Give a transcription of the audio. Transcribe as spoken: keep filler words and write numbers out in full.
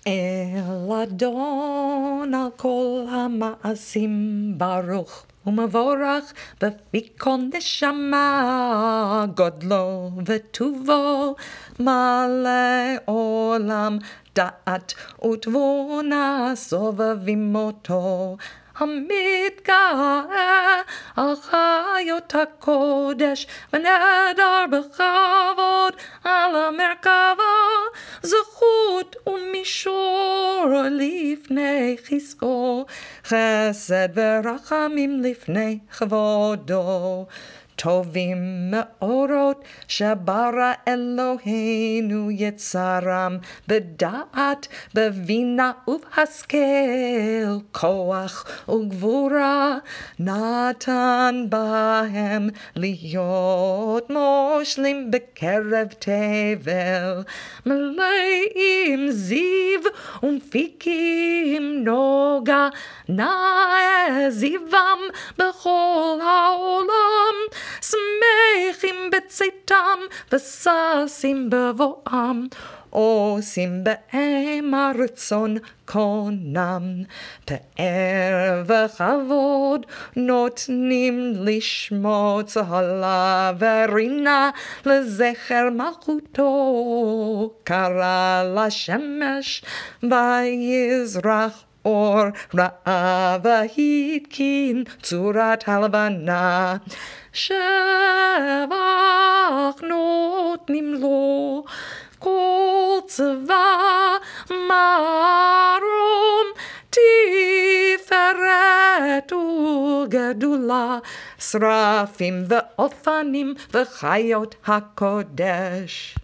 אל אדון על כל המעשים ברוך ומבורך בפי כל נשמה, גודלו וטובו מלא עולם, דעת ותבונה סובבים אותו. המתגאה על חיות הקודש ונדר בכבוד על המרכבה, זכות ומישור לפני חזקו, חסד ורחמים לפני כבודו. טובים מאורות שברא אלוהינו יצרם, בדעת, בבינה ובהשכל, כוח וגבורה נתן בהם להיות מושלים בקרב תבל, מלאים זיו ומפיקים נוגה, נאה זיום בכל העולם, שמחים בצאתם וששים בבואם, עושים בהם הרצון קונם. פאר וכבוד נותנים לשמו, צהלה ורינה לזכר מלכותו. קרא לשמש ויזרח אור, ראה והתקין צורת הלבנה. שבח נותנים לו כל צבא מרום, תפארת וגדולה, שרפים ואופנים וחיות הקודש.